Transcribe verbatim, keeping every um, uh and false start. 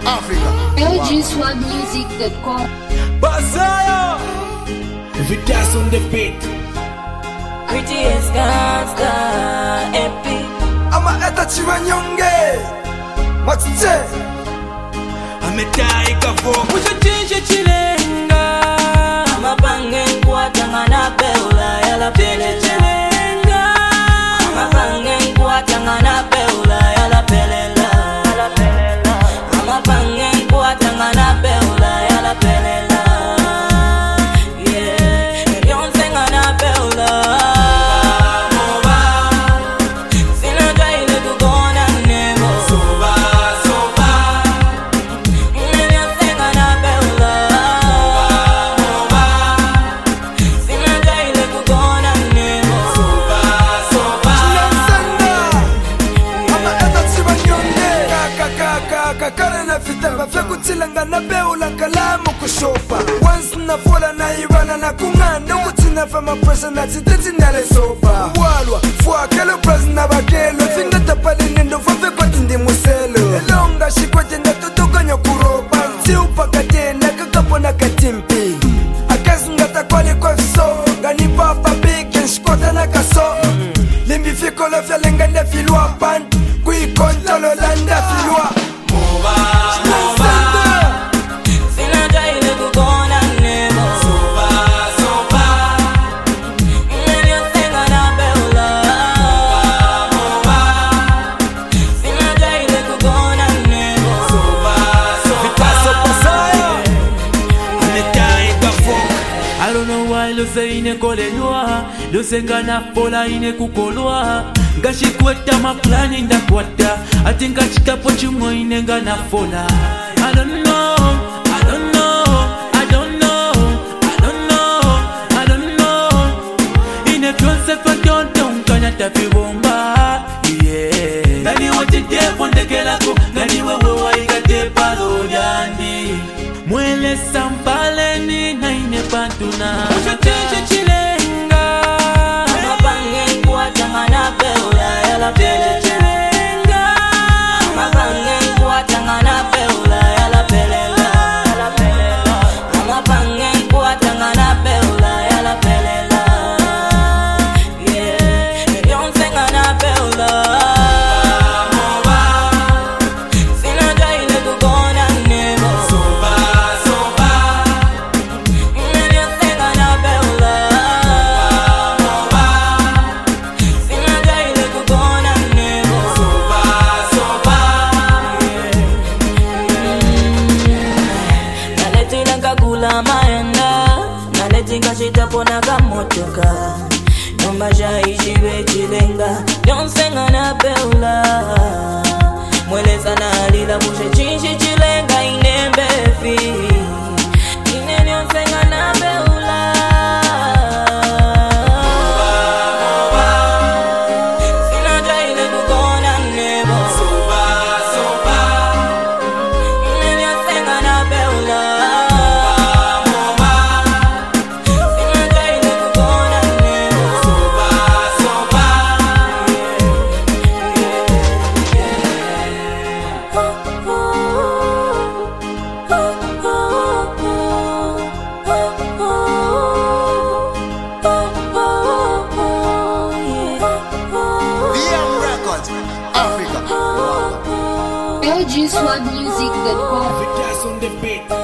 Africa. L G swag music dot com. Basaya Vitas on the beat. Prettiest gangsta epic. Ama eta chibanyonge Matite Ametai kavo Mucho chinche chilenga. Ama pange nkwata ngana peula yala pele chilenga. Ama pange nkwata ngana peula yala pelela. Ama pange nkwata ngana peula yala pelela. Yeah, yonse ngana peula. Kakara fitamba fekutilanga na beula kalamu kushopa. Once na fola na ibana na kunganda kutina fama pressure na titeti nale sopa. Walwa fwa kelo pras na bakelo finga tapali nendo fafe kwa tindi muselo. Elonga shikwete na tutuka nyokuropa. Nti upakate na kakapo na katimpi. Akasunga takwali kwa so gani papa big and shkota na kaso. Limbi fiko lofya lenga na filwa pan. Kui kontolo landa filwa. Mova, mova. Sina jaile kukona nebo. Soba, soba. Nene senga na beula. Mova, mova. Sina jaile kukona nebo. Soba, soba. Vitaso Basaya Ametai kavo. I don't know why lo se ine kolelwa. Lo senga na pola ine kukolwa. Gashi kweta maplani nda kwata. I think I chitapo chimo ine nga na fola. I don't know, I don't know, I don't know, I don't know, I don't know. Ine fyonse fa kyonte unkanya tapi bomba. Yeah. Gani wote tepo ndekelako. Gani wewe wa ikate palo jandi. Mwele sampale ni na ine pantuna. Musha chenche chilenga. Ama pange nkwata ngana peula yala pele chilenga. Ama pange nkwata ngana peula yala pelela. Ama pange nkwata ngana peula yala pelela. Yeah, yonse ngana peula. Sina jaile kukona nebo. Soba, soba. Nene senga na peula. Sina jaile kukona nebo. Soba, soba. Naletinga kakula mayanda. Naletinga shitapona kamotoka. Nyumba shaishi chilenga. Yonsenga na peula. Mweleza na alila mushe chinshi chilenga inembe fi. Ine yonsenga na peula. Sina jaile kukona nebo. Soba, soba. Ine yonsenga na peula. Sina jaile kukona nebo. Soba, soba. V M Records Africa. L G swag music dot com. Vitas on the beat.